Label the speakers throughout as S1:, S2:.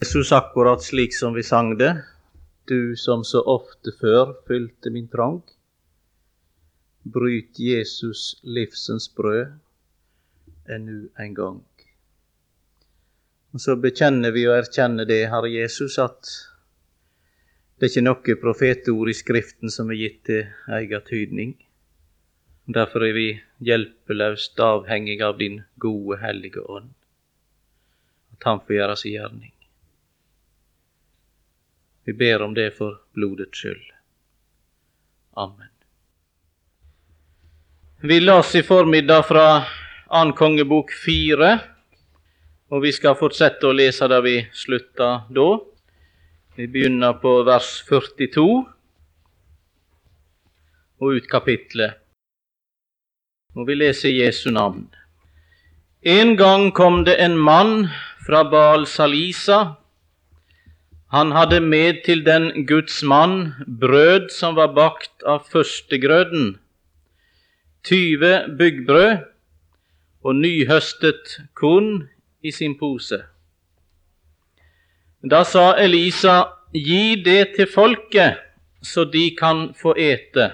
S1: Jesus akkurat slik som vi sang det, du som så ofte før fylte min trang, bryt Jesus livsens brød ennu en gang. Og så bekjenner vi og erkjenner det, Herre Jesus, at det ikke noe profetord i Skriften som er gitt til egen tydning. Derfor er vi hjelpeløst avhengig av din gode, hellige ånd, at han får gjøre sin gjerning. Vi ber om det for blodets skyld. Amen. Vi las i formiddag fra 2. kongebok 4, og vi skal fortsette å lese da vi slutta da. Vi begynner på vers 42 og ut kapitlet. Og vi leser Jesu navn. En gang kom det en mann fra Baal Salisa. Han hadde med til den Guds mann brød som var bakt av førstegrøden, 20 byggbrød og nyhøstet korn i sin pose. Da sa Elisa, gi det til folket, så de kan få ete.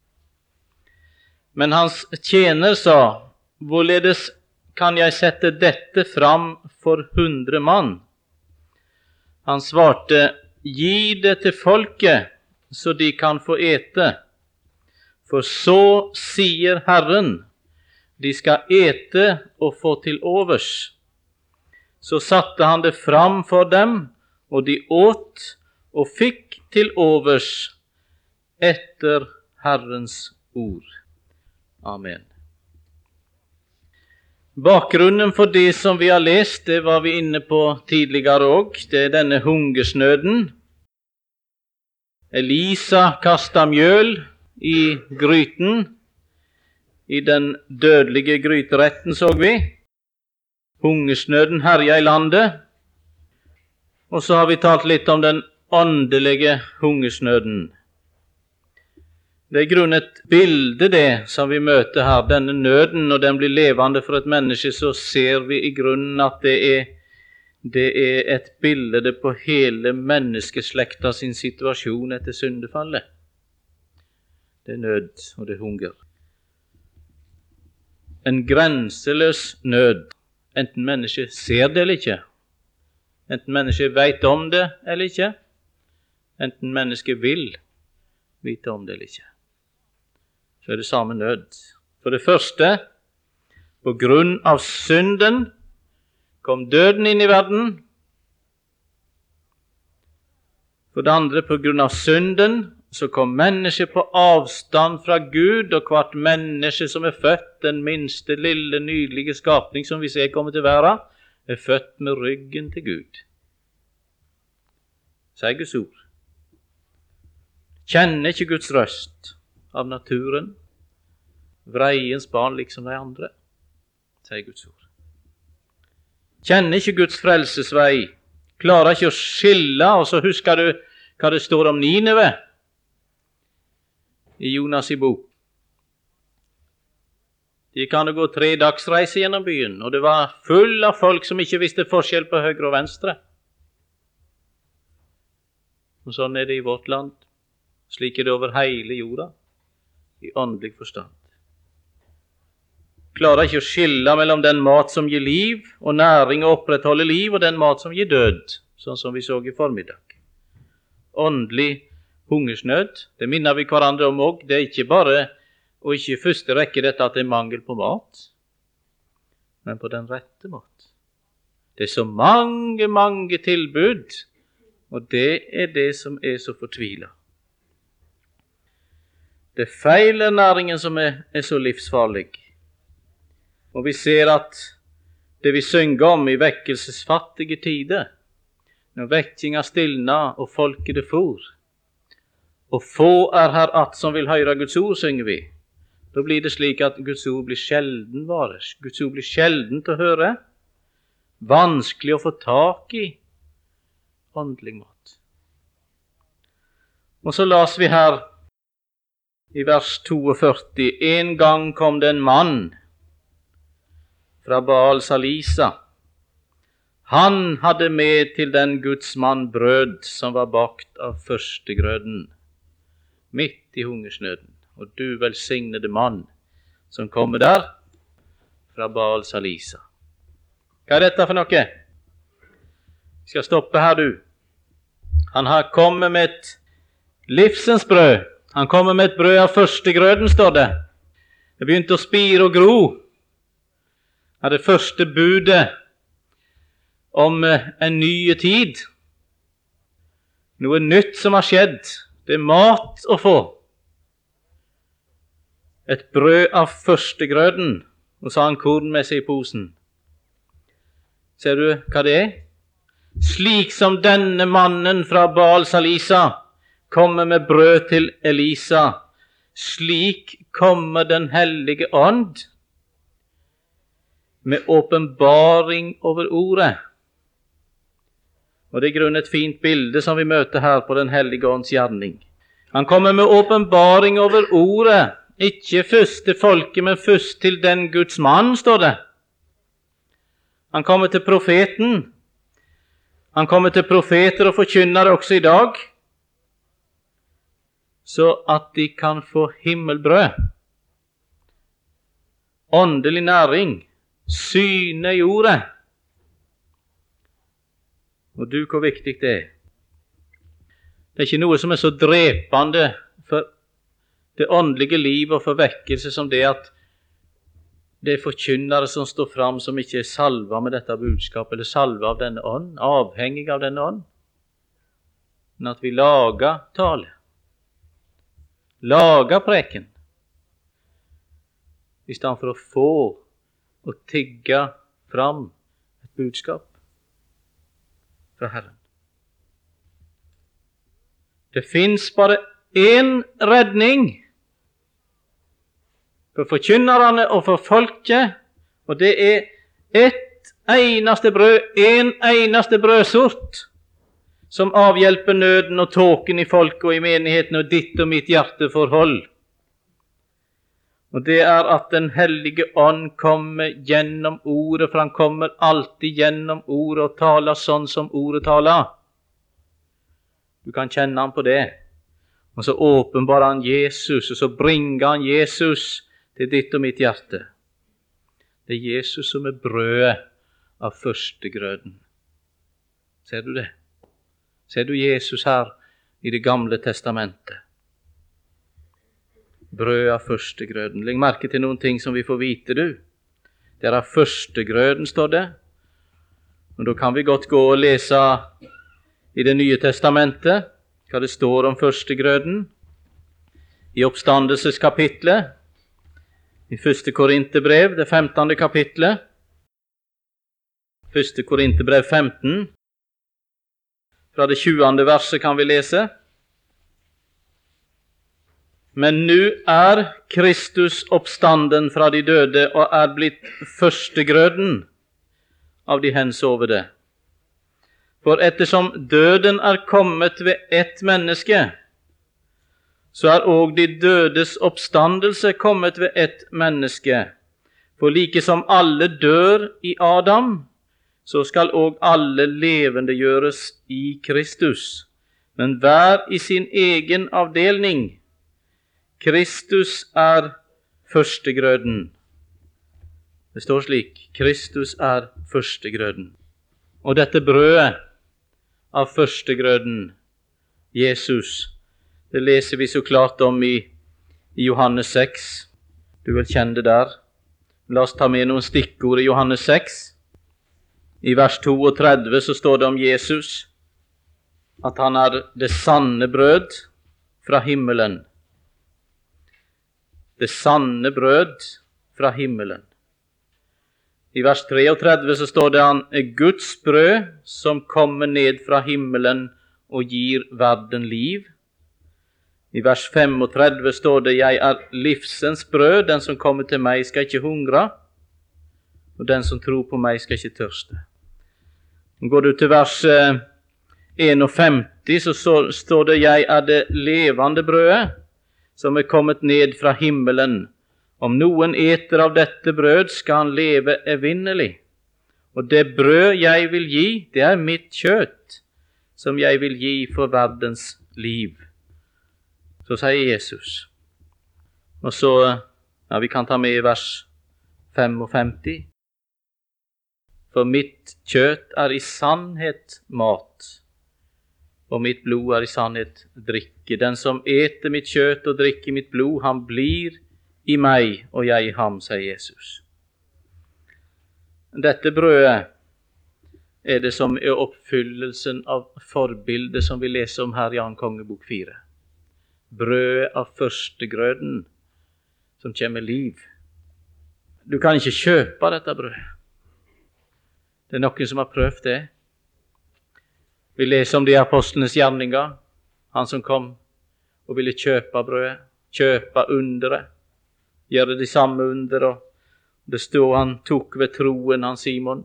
S1: Men hans tjener sa, hvorledes kan jeg sette dette fram for 100 mann? Han svarte, gi det til folket, så de kan få ete. For så sier Herren, de skal ete og få til overs. Så satte han det fram for dem, og de åt og fikk til overs etter Herrens ord. Amen. Bakgrunnen for det som vi har lest, det var vi inne på tidligere også. Det er denne hungersnøden. Elisa kastet mjøl i gryten, i den dødelige gryteretten, så vi. Hungersnøden herja i landet. Og så har vi talt litt om den åndelige hungersnøden. Det er i grunnen et bilde det som vi møter her, denne nøden, når den blir levende for et menneske, så ser vi i grunnen at det er et bilde på hele menneskeslekta sin situasjon etter syndefallet. Det er nød, og det er hunger. En grenseløs nød, enten mennesket ser det eller ikke, enten mennesket vet om det eller ikke, enten mennesket vil vite om det eller ikke. Så er det samme nød. For det første, på grunn av synden, kom døden inn i verden. For det andre, på grunn av synden, så kom mennesket på avstand fra Gud, og hvert menneske som er født, den minste, lille, nydelige skapning som vi ser komme til verden, er født med ryggen til Gud. Sier Guds ord. Kjenner ikke Guds røst av naturen, vreiens barn liksom de andre, sier Guds ord. Kjenner ikke Guds frelsesvei, klarer ikke å skille, og så husker du hva det står om Nineve i Jonas i bok. De kan gå 3 dagsreiser gjennom byen, og det var full av folk som ikke visste forskjell på høyre og venstre. Og sånn er det i vårt land. Slik er det over hele jorda, i åndelig forstand. Klarer ikke å skille mellom den mat som gir liv og næring og opprettholder liv, og den mat som gir død, sånn som vi så i formiddag. Åndelig hungersnød, det minner vi hverandre om også. Det er ikke bare, og ikke i første rekke, dette at det er mangel på mat, men på den rette mat. Det er så mange tilbud, og det er det som er så fortvilet. Det er feil næringen som er så livsfarlig. Og vi ser at det vi synger om i vekkelsesfattige tider, når vekkinga stilna og folket det for, og få er her att som vil høre Guds ord, synger vi, da blir det slik at Guds ord blir sjelden vares. Guds ord blir sjelden til å høre, vanskelig å få tak i åndelig mat. Og så las vi her i vers 42, en gang kom det en mann fra Baal Salisa. Han hadde med til den Guds mann brød som var bakt av førstegrøden, midt i hungersnøden. Og du velsignede mann som kommer der fra Baal Salisa. Hva er dette for noe? Vi skal stoppe her, du. Han har kommet med et livsens brød. Han kommer med et brød av førstegrøden, står det. Det begynte å spire og gro. Det er det første budet om en ny tid. Noe nytt som har skjedd. Det er mat å få. Et brød av førstegrøden. Og så har han korn med seg i posen. Ser du hva det er? Slik som denne mannen fra Baal Salisa kommer med brød til Elisa, slik kommer den hellige ånd med åpenbaring over ordet. Og det er i grunnen et fint bilde som vi møter her på den hellige ånds gjerning. Han kommer med åpenbaring over ordet, ikke først til folket, men først til den Guds mann, står det. Han kommer til profeten. Han kommer til profeter og forkynnere også i dag, så at de kan få himmelbrød, åndelig næring, syne i ordet. Og du, hvor viktig det er. Det er ikke noe som er så drepende for det åndelige liv og for vekkelse som det at det er forkynnere som står fram som ikke er salva med dette budskapet, eller salva av denne ånd, avhengig av denne ånd. Men at vi lager tale, lager preken, i stedet for å få og tigge fram et budskap fra Herren. Det finnes bare én redning for forkynnerne og for folket, og det er ett eneste brød, en eneste brødsort, som avhjelper nøden og tåken i folket og i menigheten og ditt og mitt hjerteforhold. Og det er at den hellige ånd kommer gjennom ordet, for han kommer alltid gjennom ordet og taler sånn som ordet taler. Du kan kjenne han på det. Og så åpenbarer han Jesus, og så bringer han Jesus til ditt og mitt hjerte. Det er Jesus som er brødet av førstegrøden. Ser du det? Ser du Jesus her i Det gamle testamentet? Brød av førstegrøden. Legg merke til noen ting som vi får vite, du. Det er av førstegrøden, står det. Og da kan vi godt gå og lese i Det nye testamentet hva det står om førstegrøden. I oppstandelseskapitlet, i 1. Korinterbrev, det 15. kapitlet. 1. Korinterbrev 15. Fra det 20. verset kan vi lese. Men nå er Kristus oppstanden fra de døde og er blitt førstegrøden av de hensovede. For ettersom døden er kommet ved ett menneske, så er også de dødes oppstandelse kommet ved ett menneske. For like som alle dør i Adam, så skal også alle levende gjøres i Kristus, men hver i sin egen avdeling. Kristus er førstegrøden. Det står slik, Kristus er førstegrøden. Og dette brødet av førstegrøden, Jesus, det leser vi så klart om i Johannes 6. Du vil kjenne det der. La oss ta med noen stikkord i Johannes 6. I vers 32 så står det om Jesus, at han er det sanne brød fra himmelen. Det sanne brød fra himmelen. I vers 33 så står det han er Guds brød som kommer ned fra himmelen og gir verden liv. I vers 35 står det jeg er livsens brød, den som kommer til meg skal ikke hungre, og den som tror på meg skal ikke tørste. Går du til vers 51 så står det jeg er det levende brødet, som er kommet ned fra himmelen. Om noen eter av dette brød, skal han leve evinnelig. Og det brød jeg vil gi, det er mitt kjøtt, som jeg vil gi for verdens liv. Så sier Jesus. Og så, ja, vi kan ta med vers 55. For mitt kjøtt er i sannhet mat, og mitt blod er i sannhet drikke. Den som eter mitt kjøtt og drikker mitt blod, han blir i meg, og jeg i ham, sier Jesus. Dette brødet er det som er oppfyllelsen av forbildet som vi leser om her i 2. kongebok 4. Brødet av førstegrøden som kommer liv. Du kan ikke kjøpe dette brødet. Det er noen som har prøvd det. Vi leser om de apostlenes gjerninger. Han som kom og ville kjøpe brødet, kjøpe underet, gjøre de samme under, og det står han tok ved troen, han Simon.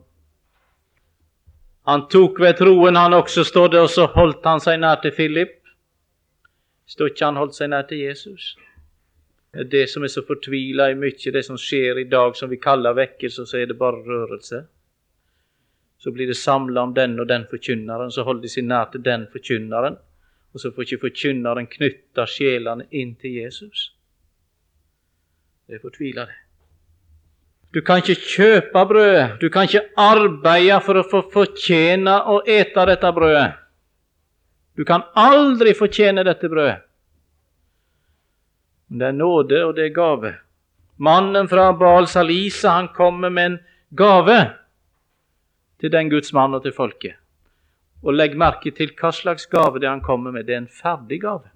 S1: Han tok ved troen, han også, står det, og så holdt han seg nær til Philip. Står ikke han holdt seg nær til Jesus? Det er det som er så fortvilet i mye, det som skjer i dag, som vi kaller vekkelse, så er det bare rørelse. Så blir det samlet om den og den forkynneren, så holder de seg nær til den forkynneren, og så får ikke forkynneren knytte sjelene inn til Jesus. Det er fortvilet det. Du kan ikke kjøpe brødet, du kan ikke arbeide for å få fortjene å ete dette brødet. Du kan aldri fortjene dette brødet. Det er nåde, og det er gave. Mannen fra Baal Salisa, han kommer med en gave til den Guds mann og til folket. Og legg merke til hva slags gave det han kommer med. Det er en ferdig gave.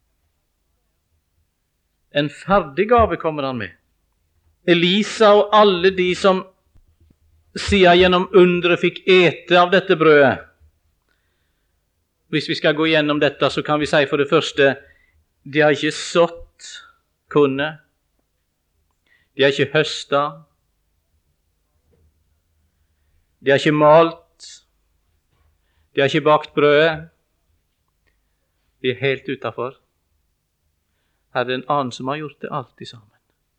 S1: En ferdig gave kommer han med. Elisa og alle de som siden gjennom undre fikk ete av dette brødet. Hvis vi skal gå gjennom dette, så kan vi si for det første, de har ikke sått kornet. De har ikke høstet. De har ikke malt. De har ikke bakt brødet. De er helt utenfor. Her er det en annen som har gjort det alltid sammen.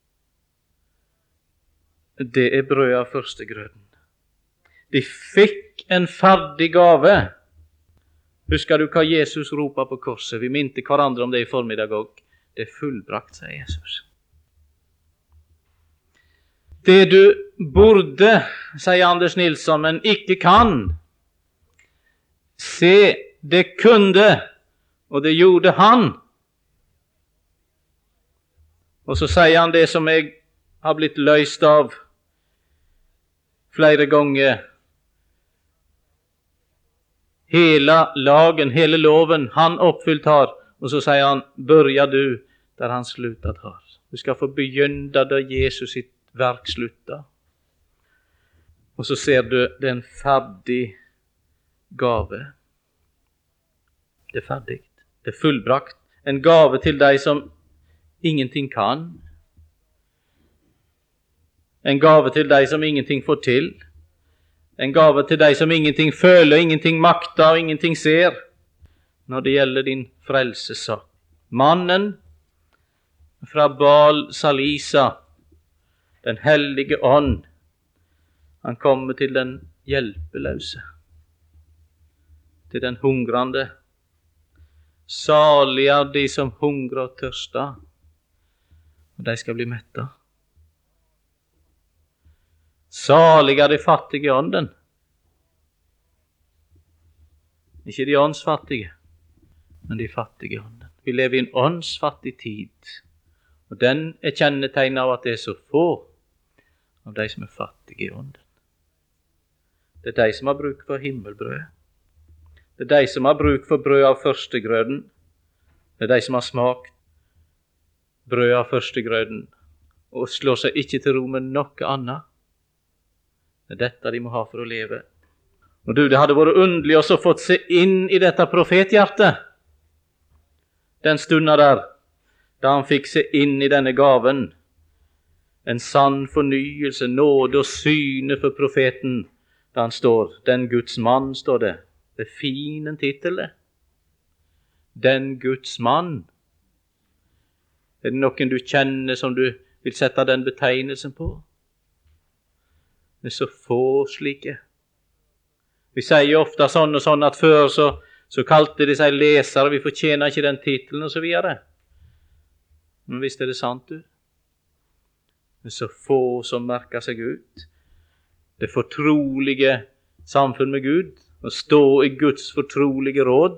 S1: Det er brødet av førstegrøden. De fikk en ferdig gave. Husker du hva Jesus ropet på korset? Vi minte hverandre om det i formiddag også. Det er fullbrakt, sier Jesus. Det du burde, sier Anders Nilsson, men ikke kan. Se, det kunde, og det gjorde han. Og så sier han det som jeg har blitt løst av flere ganger. Hele lagen, hele loven, han oppfylt har. Og så sier han, «Børja du der han sluttet har». Du skal få begynne da Jesus sitt verk slutta. Og så ser du, det er en ferdig gave. Det er ferdig. Det er fullbrakt. En gave til deg som ingenting kan. En gave til deg som ingenting får til. En gave til deg som ingenting føler, ingenting makter og ingenting ser når det gjelder din frelsesak. Mannen fra Baal Salisa, den hellige ånd, han kommer til den hjelpeløse, til den hungrende. Salig er de som hungrer og tørster, og de skal bli mettet. Salig er de fattige i ånden. Ikke de åndsfattige, men de fattige i ånden. Vi lever i en åndsfattig tid, og den er kjennetegnet av at det er så få av de som er fattige i ånden. Det er de som har bruk for himmelbrød. Det er de som har bruk for brød av førstegrøden. Det er de som har smakt brød av førstegrøden og slår seg ikke til ro med noe annet. Det er dette de må ha for å leve. Og du, det hadde vært underlig også fått se inn i dette profethjertet den stunden der, da han fikk se inn i denne gaven. En sann fornyelse, nåde og syne for profeten, da han står. Den Guds mann, står det. Det er fin en titel, det. Den Guds mann. Er det noen du kjenner som du vil sette den betegnelsen på? Det er så få slike. Vi sier jo ofte sånn og sånn at før så kalte de seg lesere, vi fortjener ikke den titelen og så videre. Men visst er det sant, du. Det er så få som merker seg ut. Det fortrolige samfunn med Gud, å stå i Guds fortrolige råd.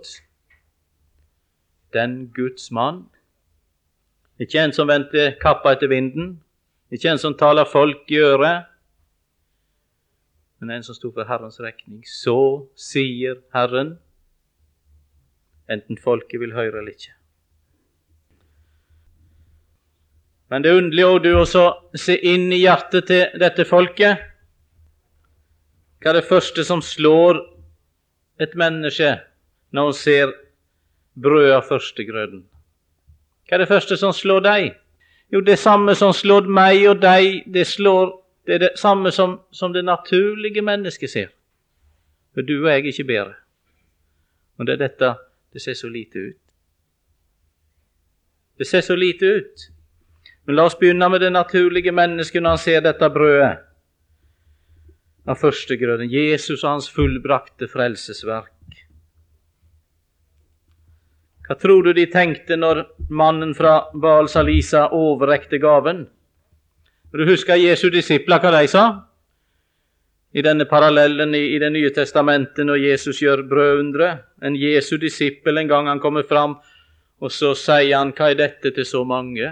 S1: Den Guds mann. Ikke en som venter kappa etter vinden, ikke en som taler folk i øret, men en som stod for Herrens regning. Så sier Herren, enten folket vil høre eller ikke. Men det er underlig også å se inn i hjertet til dette folket. Hva er det første som slår et menneske når hun ser brød av førstegrøden? Hva er det første som slår deg? Jo, det samme som slår meg og deg, det er det samme som det naturlige mennesket ser. For du og jeg er ikke bedre. Og det er dette, det ser så lite ut. Det ser så lite ut. Men la oss begynne med det naturlige mennesket når han ser dette brødet av førstegrøden. Jesus og hans fullbrakte frelsesverk. Hva tror du de tenkte når mannen fra Baal Salisa overrekte gaven? Du husker Jesu disipler, hva de sa? I denne parallellen i det nye testamentet når Jesus gjør brødundre. En Jesu disippel en gang han kommer fram, og så sier han, hva er dette til så mange?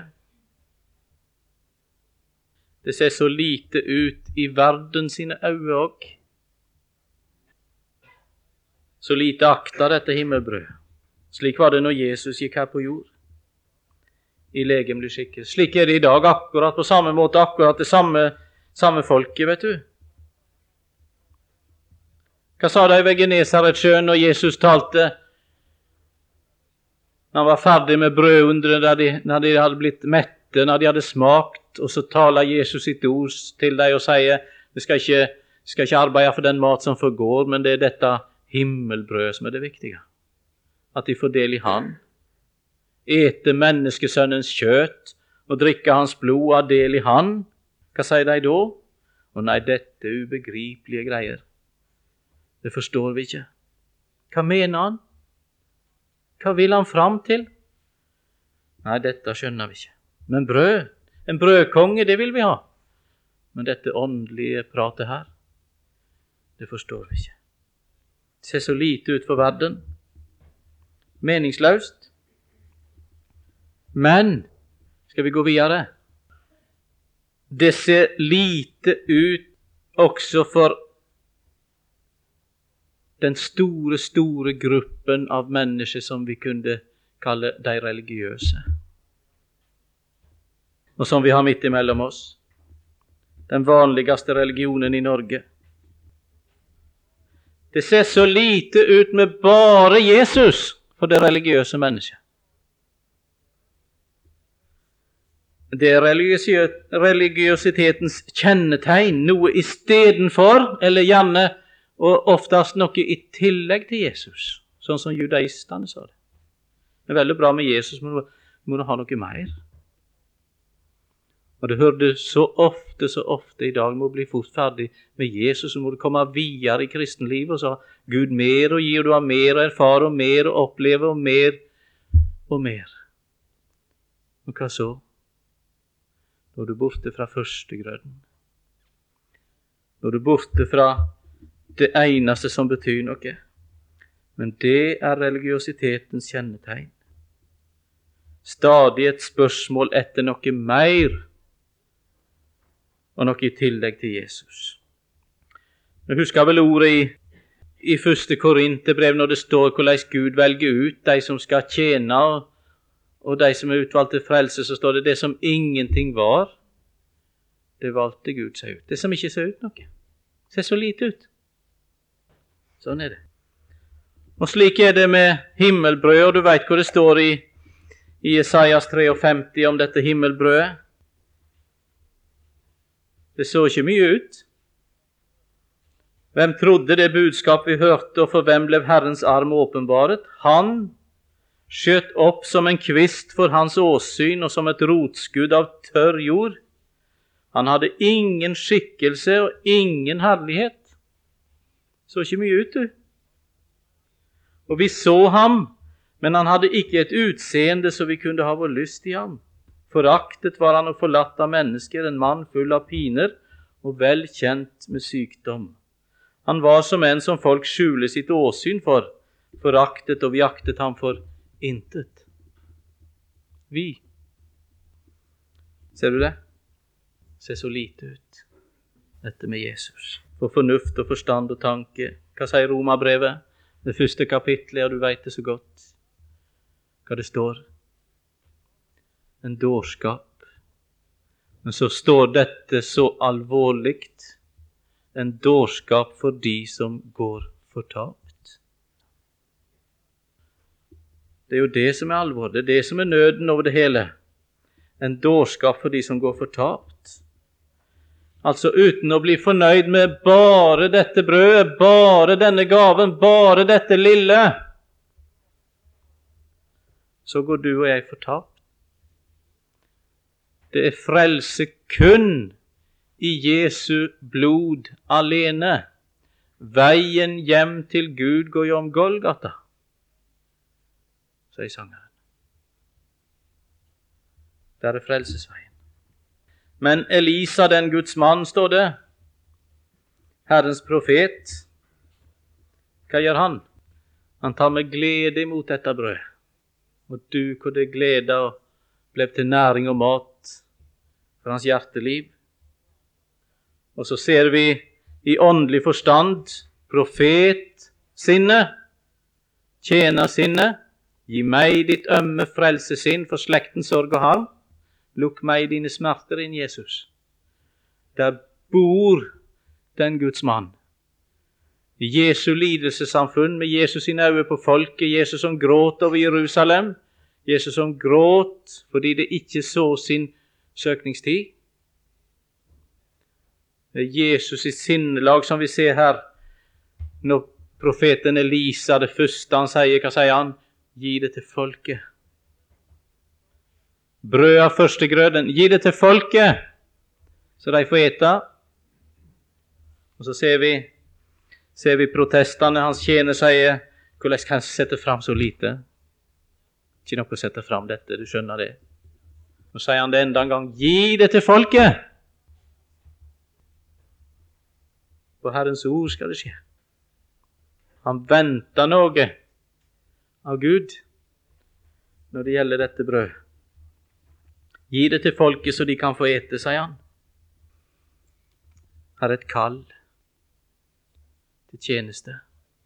S1: Det ser så lite ut i verden sine øyne også. Så lite akta dette himmelbrød. Slik var det når Jesus gikk her på jord, i legemlig skikkelse. Slik er det i dag, akkurat på samme måte, akkurat det samme folket, vet du. Hva sa de ved Genesaretsjøen når Jesus talte? Når han var ferdig med brødundre, når de hadde blitt mette, når de hadde smakt, og så taler Jesus sitt ord til dem og sier, vi skal ikke arbeide for den mat som forgår, men det er dette himmelbrød som er det viktige. At de får del i han. Ete menneskesønnens kjøtt og drikke hans blod og ha del i han. Hva sier de da? Å nei, dette er ubegripelige greier. Det forstår vi ikke. Hva mener han? Hva vil han fram til? Nei, dette skjønner vi ikke. Men brød, en brødkonge, det vil vi ha. Men dette åndelige pratet her, det forstår vi ikke. Det ser så lite ut for verden. Meningsløst. Men, skal vi gå videre? Det ser lite ut også for den store gruppen av mennesker som vi kunne kalle de religiøse. Og som vi har midt imellom oss. Den vanligste religionen i Norge. Det ser så lite ut med bare Jesus for det religiøse mennesket. Det er religiøsitetens kjennetegn, noe istedenfor, eller gjerne og oftest noe i tillegg til Jesus, sånn som judaistene sa det. Det er veldig bra med Jesus, men må du ha noe mer. Og det hører du så ofte i dag, må bli fort ferdig med Jesus, så må du komme videre i kristenlivet, og så har Gud mer og gir, du har mer å erfare, og mer å oppleve, og mer og mer. Og hva så? Da er du borte fra førstegrøden. Da er du borte fra det eneste som betyr noe. Men det er religiøsitetens kjennetegn. Stadig et spørsmål etter noe mer, og noe i tillegg til Jesus. Jeg husker vel ordet i 1. Korinterbrev når det står hvordan Gud velger ut de som skal tjene, og de som er utvalgt til frelse, så står det som ingenting var, det valgte Gud seg ut. Det som ikke ser ut noe. Det ser så lite ut. Sånn er det. Og slik er det med himmelbrød, og du vet hvor det står i Jesajas 53 om dette himmelbrødet. Det så ikke mye ut. Hvem trodde det budskap vi hørte, og for hvem ble Herrens arm åpenbaret? Han skjøt opp som en kvist for hans åsyn, og som et rotskudd av tørr jord. Han hadde ingen skikkelse og ingen herlighet. Så ikke mye ut, du. Og vi så ham, men han hadde ikke et utseende så vi kunne ha vår lyst i ham. Foraktet var han og forlatt av mennesker, en mann full av piner og vel kjent med sykdom. Han var som en som folk skjuler sitt åsyn for, foraktet, og vi aktet ham for intet. Vi. Ser du det? Ser så lite ut, dette med Jesus. For fornuft og forstand og tanke. Hva sier Romerbrevet? Det første kapitlet, og du vet det så godt. Hva det står? En dårskap. Men så står dette så alvorligt. En dårskap for de som går fortapt. Det er jo det som er alvor. Det er det som er nøden over det hele. En dårskap for de som går fortapt. Altså uten å bli fornøyd med bare dette brødet, bare denne gaven, bare dette lille, så går du og jeg fortapt. Det er frelse kun i Jesu blod alene. Veien hjem til Gud går jo om Golgata, sier sangeren. Der er frelsesveien. Men Elisa, den Guds mann, står det, Herrens profet, hva gjør han? Han tar med glede imot dette brød. Og du, hvor det glede og ble til næring og mat for hans hjerteliv. Og så ser vi i åndelig forstand profet sinne, tjener sinne, gi meg ditt ømme frelsesinn for slektens sorg og harm. Lukk meg dine smerter inn, Jesus. Der bor den Guds mann. I Jesu lidelsesamfunn, med Jesus sine øyne på folket, Jesus som gråt over Jerusalem, Jesus som gråt fordi det ikke så sin søkningstid. Det er Jesus i sinnelag som vi ser her, når profeten Elisa, det første han sier, hva sier han? Gi det til folket. Brød av førstegrøden, gi det til folket, så de får ete. Og så ser vi protestene, hans tjener sier, hvordan kan jeg sette fram så lite? Ikke noe å sette fram dette, du skjønner det. Nå sier han det enda en gang, gi det til folket. På Herrens ord skal det skje. Han venter noe av Gud når det gjelder dette brød. Gi det til folket så de kan få ete, sier han. Her er et kall til tjeneste.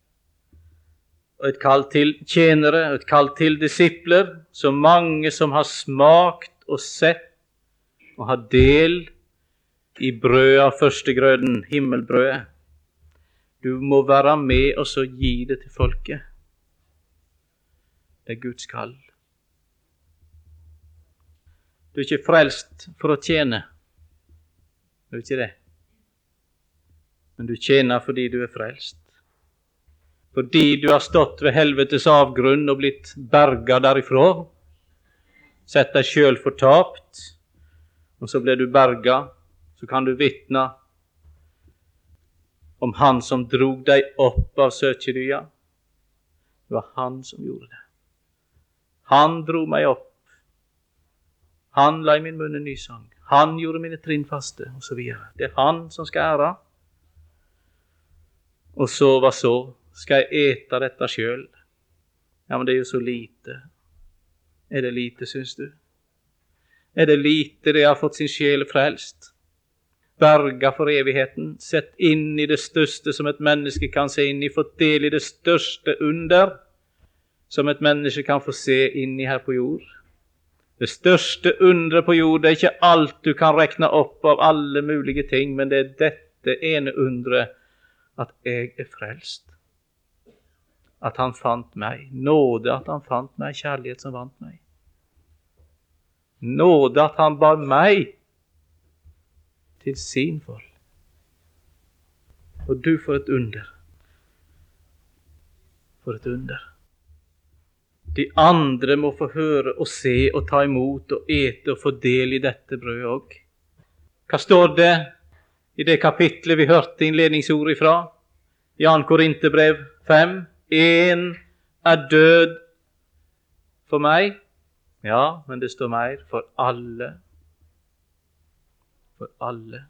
S1: Og et kall til tjenere, og et kall til disipler, så mange som har smakt og sett og har del i brødet av førstegrøden, himmelbrødet. Du må være med og så gi det til folket. Det er Guds kall. Du er ikke frelst for å tjene. Du er ikke det. Men du tjener fordi du er frelst. Fordi du har stått ved helvetes avgrunn og blitt berget derifra. Sett deg selv fortapt. Og så ble du berget. Så kan du vitne om han som drog deg opp av søkedya. Det var han som gjorde det. Han drog meg opp. Han la i min munn en ny sang. Han gjorde mine trinn faste, og så videre. Det er han som skal ære. Og så, hva så? Skal jeg ete dette selv? Ja, men det er jo så lite. Er det lite, synes du? Er det lite det har fått sin sjel frelst? Berga for evigheten, sett inn i det største som et menneske kan se inn i, fått del i det største under som et menneske kan få se inn i her på jord. Det største undret på jord, det er ikke alt du kan rekne opp av alle mulige ting, men det er dette ene undret, at jeg er frelst. At han fant meg. Nåde at han fant meg, kjærlighet som vant meg. Nåde at han bar meg til sin fold. Og du får et under. For et under. De andre må få høre og se og ta imot og ete og få del i dette brødet også. Hva står det i det kapitlet vi hørte innledningsordet ifra? I 2. Korinterbrev 5, en er død for meg. Ja, men det står mer, for alle. For alle.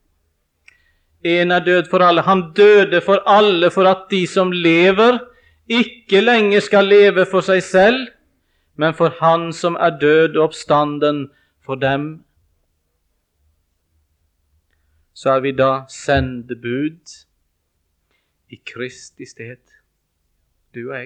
S1: En er død for alle. Han døde for alle, for at de som lever, ikke lenger skal leve for seg selv, men for han som er død og oppstanden for dem. Så er vi da sendebud i Kristi sted, du og jeg.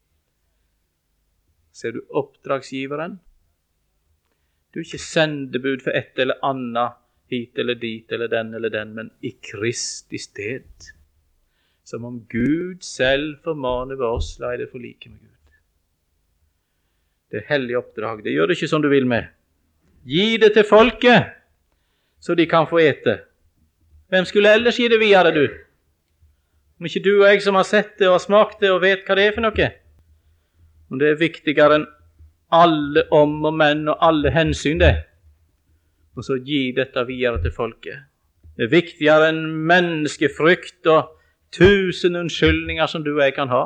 S1: Ser du oppdragsgiveren? Du er ikke sendebud for et eller annet, hit eller dit eller den, men i Kristi sted. Som om Gud selv formaner ved oss, la jeg det forlike med Gud. Det er hellig oppdrag. Det gjør det ikke som du vil med. Gi det til folket, så de kan få ete. Hvem skulle ellers gi det videre, du? Om ikke du og jeg som har sett det og smakt det og vet hva det er for noe. Og det er viktigere enn alle om og menn og alle hensyn det. Og så gi dette videre til folket. Det er viktigere enn menneskefrykt og 1000 unnskyldninger som du og jeg kan ha.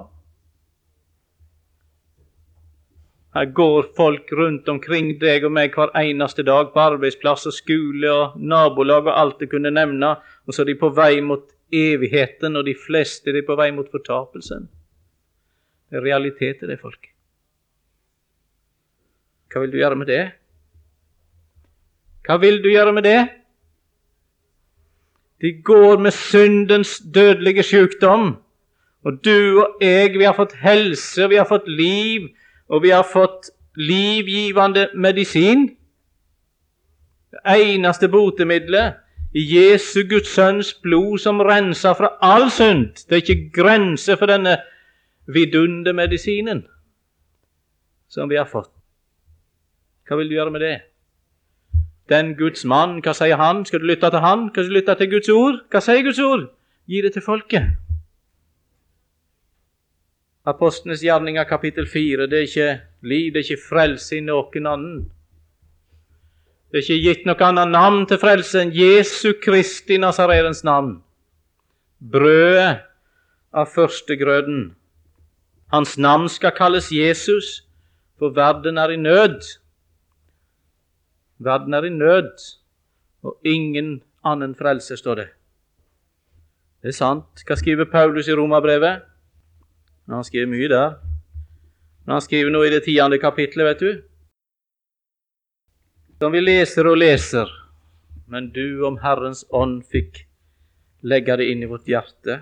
S1: Her går folk rundt omkring deg og meg hver eneste dag på arbeidsplass og skole og nabolag og alt det kunne nevne, og så er de på vei mot evigheten, og de fleste er på vei mot fortapelsen. Det er realiteter, det, folk. Hva vil du gjøre med det? Hva vil du gjøre med det? De går med syndens dødelige sykdom, og du og jeg, vi har fått helse, vi har fått liv, og vi har fått livgivende medisin. Det eneste botemiddelet i Jesu Guds Sønns blod som renser fra all synd. Det er ikke grenser for denne vidunde medisinen som vi har fått. Hva vil du gjøre med det? Den Guds mann, hva sier han? Skal du lytte til han? Skal du lytte til Guds ord? Hva sier Guds ord? Gi det til folket. Apostlenes gjerninger kapittel 4, det er ikke liv, det er ikke frelse i noen annen. Det er ikke gitt noe annet navn til frelse enn Jesu Kristi Nazarens navn. Brødet av førstegrøden. Hans navn skal kalles Jesus, for verden er i nød. Verden er i nød, og ingen annen frelse, står det. Det er sant. Hva skriver Paulus i Romerbrevet? Han skriver mye der. Men han skriver nå i det 10. kapitlet, vet du. Som vi leser og leser, men du om Herrens ånd fikk legge det inn i vårt hjerte.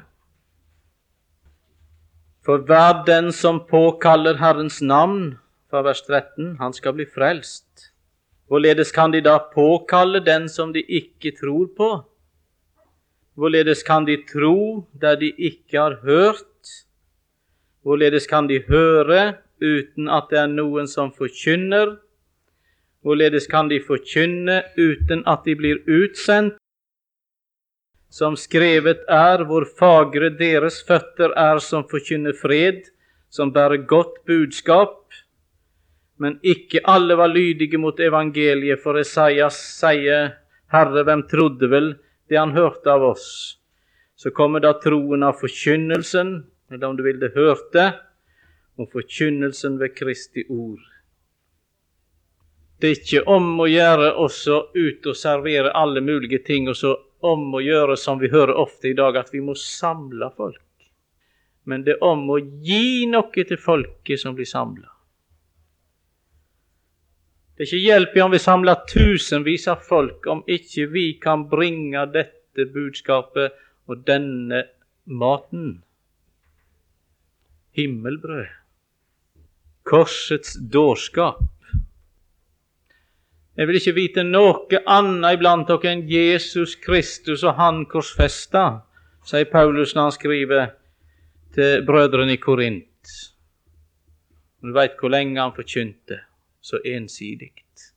S1: For hver den som påkaller Herrens navn, fra vers 13, han skal bli frelst. Hvorledes kan de da påkalle den som de ikke tror på? Hvorledes kan de tro der de ikke har hørt? Hvorledes kan de høre uten at det er noen som forkynner? Hvorledes kan de forkynne uten at de blir utsendt? Som skrevet er, hvor fagre deres føtter er som forkynner fred, som bærer godt budskap. Men ikke alle var lydige mot evangeliet, for Esaias sier, Herre, hvem trodde vel det han hørte av oss? Så kommer da troen av forkynnelsen, eller om du vil det hørte, og forkynnelsen ved Kristi ord. Det er ikke om å gjøre også ut og servere alle mulige ting, og så om å gjøre som vi hører ofte i dag, at vi må samle folk. Men det er om å gi noe til folket som blir samlet. Det er ikke hjelp i om vi samler tusenvis av folk, om ikke vi kan bringe dette budskapet og denne maten. Himmelbrød. Korsets dårskap. Jeg vil ikke vite noe annet iblant dere enn Jesus Kristus og han korsfesta, sier Paulus når han skriver til brødrene i Korint. Du vet hvor lenge han forkynte, så ensidig.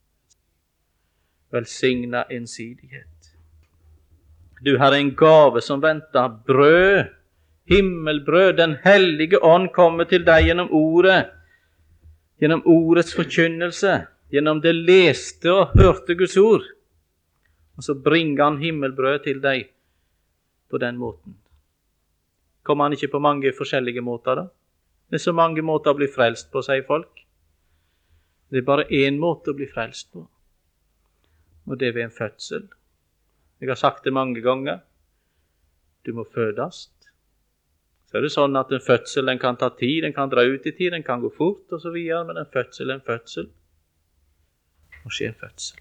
S1: Velsigna ensidighet. Du har en gave som venter, brød, himmelbrød. Den hellige ånd kommer til deg gjennom ordet, gjennom ordets forkynnelse, gjennom det leste og hørte Guds ord. Og så bringer han himmelbrød til deg på den måten. Kommer han ikke på mange forskjellige måter da? Det er så mange måter å bli frelst på, sier folk. Det er bare én måte å bli frelst på, og det er ved en fødsel. Jeg har sagt det mange ganger. Du må fødes. Så er det sånn at en fødsel den kan ta tid, den kan dra ut i tid, den kan gå fort og så videre, men en fødsel er en fødsel. Og skjer fødsel.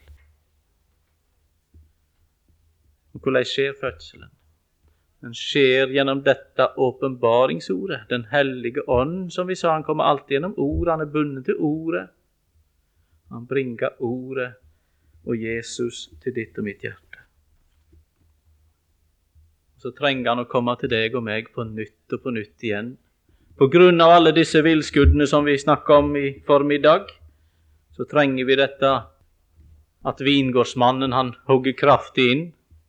S1: Og hvordan skjer fødselen? Den skjer gjennom dette åpenbaringsordet, den hellige ånd, som vi sa, han kommer alltid gjennom ordet, han er bundet til ordet. Han bringer ordet og Jesus til ditt og mitt hjerte. Så trenger han å komme til deg og meg på nytt og på nytt igjen. På grunn av alle disse vildskuddene som vi snakket om i formiddag, så trenger vi dette at vingårdsmannen han hugger kraftig inn.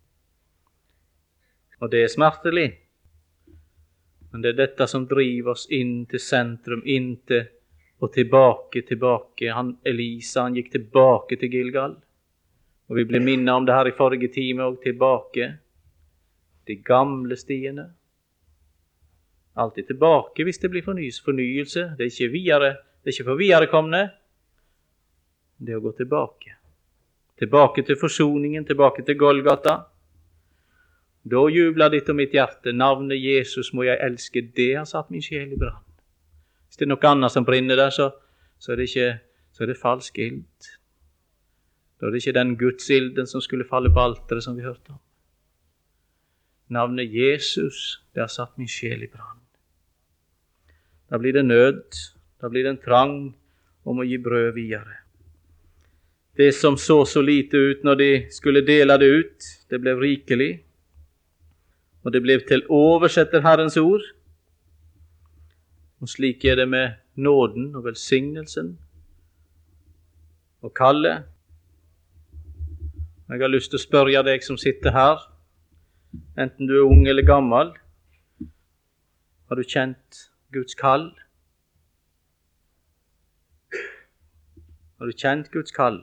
S1: Og det er smertelig. Men det er dette som driver oss inn til sentrum, inn til og tilbake. Elisa, han gikk tilbake til Gilgal. Og vi ble minnet om det her i forrige time, og tilbake. De gamle stiene. Alltid tilbake hvis det blir fornyelse. Det er ikke videre, det er ikke for viderekomne. Det er å gå tilbake. Tilbake til forsoningen, tilbake til Golgata. Da jubler ditt og mitt hjerte. Navnet Jesus må jeg elske, det har satt min sjel i brann. Hvis det er noe annet som brenner der, så er det falsk ild. Da er det ikke den gudsilden som skulle falle på alteret som vi hørte om. Navnet Jesus, det har satt min sjel i brann. Da blir det nød, da blir det en trang om å gi brød videre. Det som så lite ut når de skulle dele det ut, det ble rikelig. Og det ble til oversetter Herrens ord. Og slik er det med nåden og velsignelsen og kallet. Jeg har lyst til å spørre deg som sitter her, enten du er ung eller gammel, har du kjent Guds kall? Har du kjent Guds kall?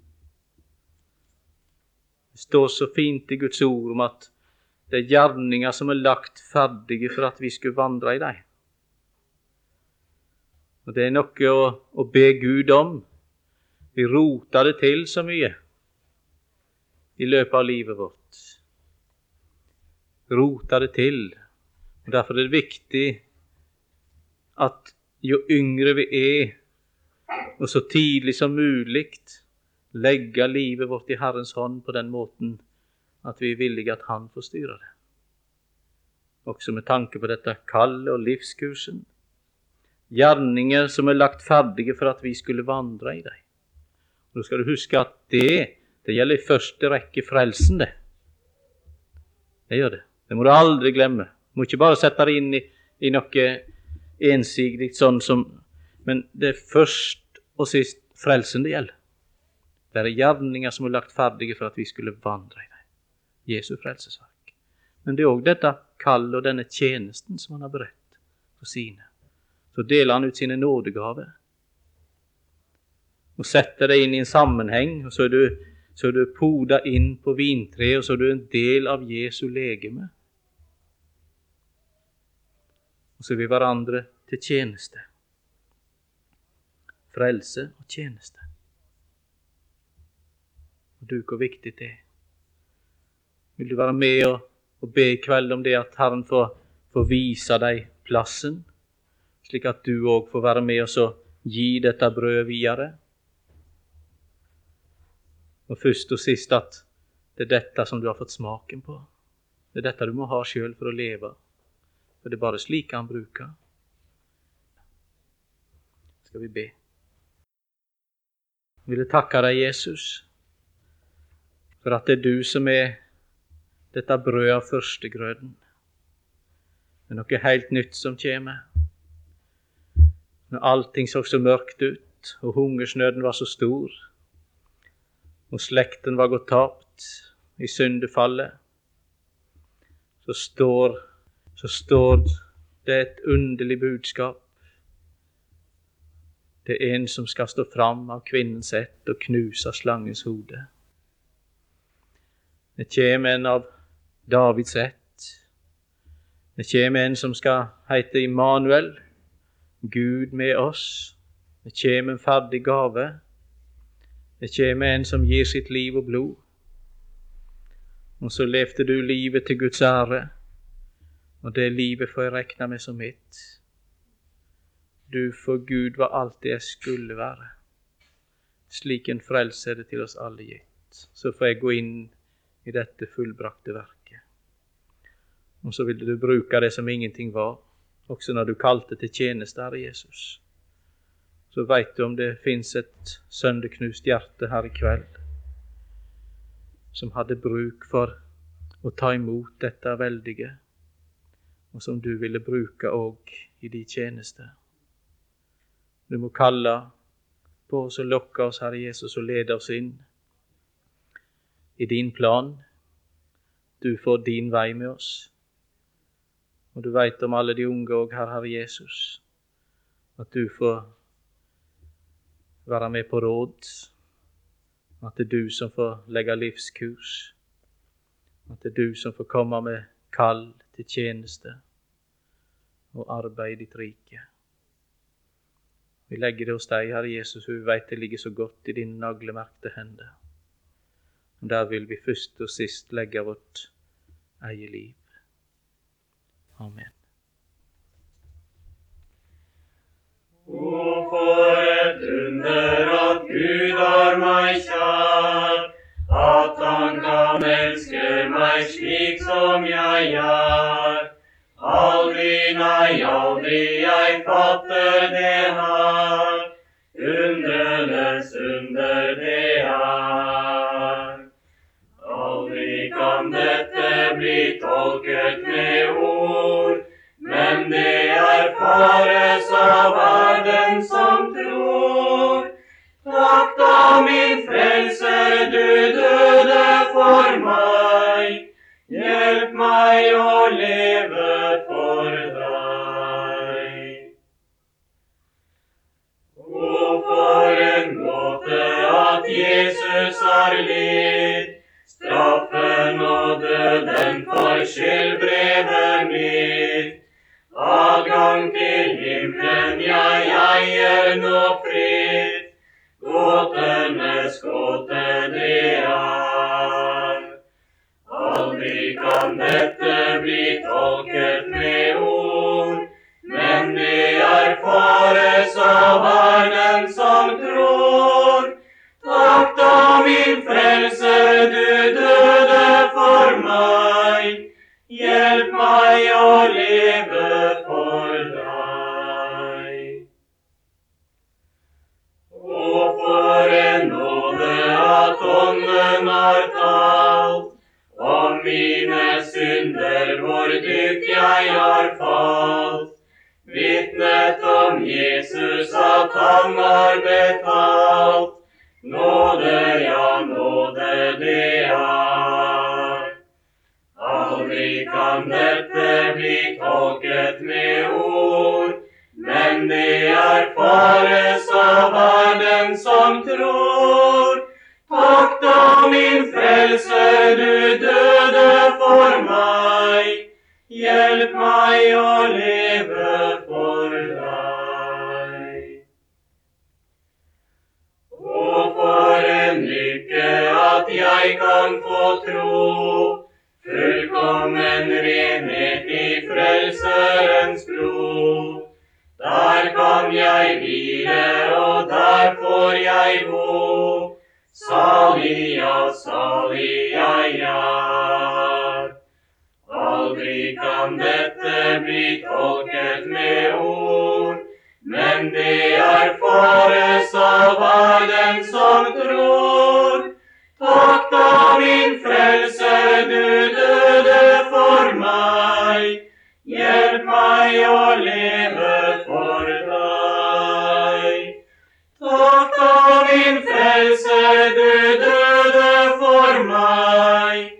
S1: Det står så fint i Guds ord om at det er gjerninger som er lagt ferdige for at vi skulle vandre i dem. Og det er noe å be Gud om. Vi roter det til så mye i løpet av livet vårt. Roter det til. Og derfor er det viktig at jo yngre vi er, og så tidlig som mulig, legge livet vårt i Herrens hånd på den måten at vi er villige at Han får styre det. Også med tanke på dette kallet og livskursen. Gjerninger som er lagt ferdige for at vi skulle vandre i dem. Nå skal du huske at det gjelder i første rekke frelsen, det. Det gjør det. Det må du aldri glemme. Du må ikke bare sette deg inn i noe ensidig sånn som, men det er først og sist frelsen det gjelder. Det er gjerninger som er lagt ferdige for at vi skulle vandre i dem. Jesu frelsesverk. Men det er også dette kall og denne tjenesten som han har beredt for sine. Så deler han ut sine nådegaver. Og setter det inn i en sammenheng, og så er du poda inn på vintreet, og så er du en del av Jesu legeme. Og så er vi hverandre til tjeneste. Frelse og tjeneste. Og du, hvor viktig det er. Vil du være med og be i kveld om det at Herren får vise deg plassen, slik at du også får være med og gi dette brød videre? Og først og sist at det er dette som du har fått smaken på. Det er dette du må ha selv for å leve. For det er bare slik han bruker. Skal vi be. Jeg vil takke deg, Jesus, for at det er du som er dette brød av førstegrøden. Det er noe helt nytt som kommer. Når allting så mørkt ut, og hungersnøden var så stor, og slekten var gått tapt i syndefallet, så står det et underlig budskap. Det er en som skal stå fram av kvinnens ett og knuse slangens hode. Det kommer en av Davids ett. Det kommer en som skal hete Immanuel, Gud med oss. Det kommer en ferdig gave. Det kommer en som gir sitt liv og blod. Og så levde du livet til Guds ære, og det livet får jeg regne med som mitt. Du for Gud var alt det jeg skulle være. Slik en frelse er det til oss alle gitt. Så får jeg gå inn i dette fullbrakte verket. Og så ville du bruke det som ingenting var, også når du kalte til tjeneste, Herre Jesus. Så vet du om det finnes et sønderknust hjerte her i kveld, som hadde bruk for å ta imot dette veldige, og som du ville bruke også i din tjeneste. Du må kalle på oss og lokke oss, Herre Jesus, og lede oss inn i din plan. Du får din vei med oss. Og du vet om alle de unge og Herre Jesus, at du får være med på råd, at det er du som får legge livskurs, at det er du som får komme med kall til tjeneste og arbeid i ditt rike. Vi legger det hos deg, Herre Jesus, og vi vet det ligger så godt i dine naglemerkte hender. Og der vil vi først og sist legge vårt eget liv. Amen.
S2: O, for et under at Gud har meg kjær, at han kan elske meg slik som jeg er. Aldri, nei, aldri jeg fatter det her, undrenes under det er. Aldri kan dette bli tolket med ord, men det erfares av verden som tror. Takk da, min frelser, du døde for meg. Hjelp meg å leve for deg. O, for en gåte at Jesus har lidd, straffen og døden for skyldbrevet mitt. Adgang til himmelen jeg eier nå fritt, gåtenes gåte det er. Aldri kan dette bli tolket med ord, men det erfares av verden som tror. Takk da, min frelser, du døde for meg. Hjelp meg å leve for deg. Å, for en nåde at Ånden har talt om mine synder, hvor dypt jeg har falt. Vitnet om Jesus at han har betalt. Nåde, ja, nåde det er. Aldri kan dette bli tolket med ord, men det erfares av verden som tror. Takk da, min frelser, du døde for meg. Hjelp meg å leve for deg. Å, for en lykke at jeg kan få tro, fullkommen renhet i Frelserens blod. Der kan jeg hvile, og der får jeg bo. Salig, ja, salig jeg er. Aldri kan dette bli tolket med ord, men det erfares av verden som tror. Takk da, min frelser, du døde for meg. Hjelp meg å leve for deg. Takk da, min frelser, du døde for meg.